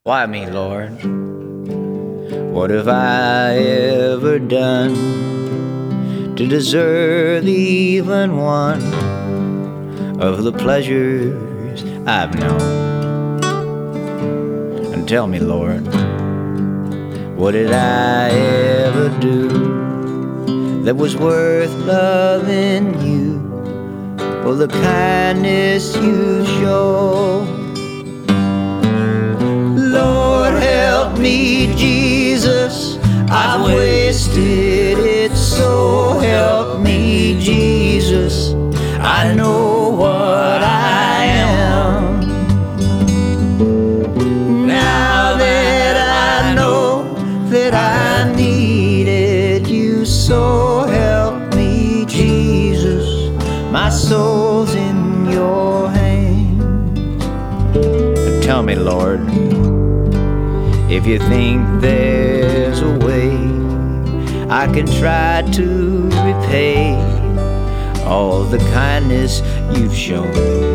Why me, Lord? What have I ever done to deserve even one of the pleasures I've known? And tell me, Lord, what did I ever do that was worth loving you for the kindness you show? Lord, help me, Jesus, I've wasted it, so help me, Jesus, I know what I am. Now that I know that I needed you, so help me, Jesus, my soul's in your hands. Tell me, Lord, if you think there's a way I can try to repay all the kindness you've shown.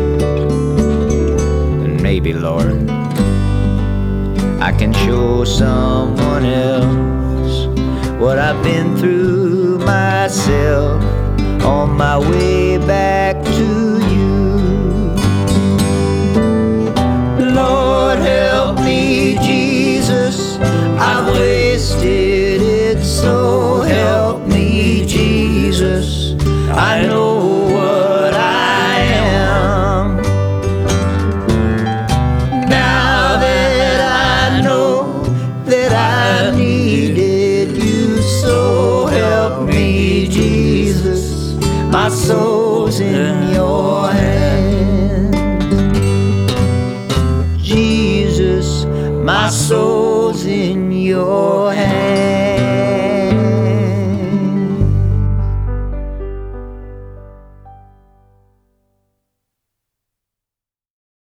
And maybe, Lord, I can show someone else what I've been through myself on my way back to you. Lord, help me, Jesus, I've wasted it, so help me, Jesus, I know what I am. Now that I know that I needed you, so help me, Jesus, my soul's in your hands. Jesus, my soul's in your